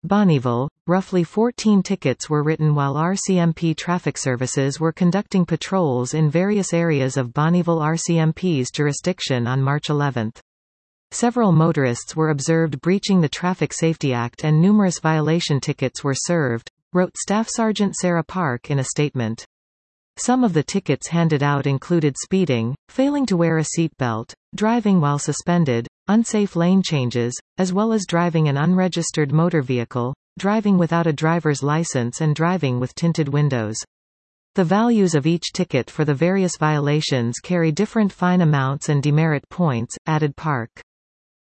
Bonnyville, roughly 14 tickets were written while RCMP traffic services were conducting patrols in various areas of Bonnyville RCMP's jurisdiction on March 11. Several motorists were observed breaching the Traffic Safety Act and numerous violation tickets were served, wrote Staff Sergeant Sarah Park in a statement. Some of the tickets handed out included speeding, failing to wear a seatbelt, driving while suspended, unsafe lane changes, as well as driving an unregistered motor vehicle, driving without a driver's license and driving with tinted windows. The values of each ticket for the various violations carry different fine amounts and demerit points, added Park.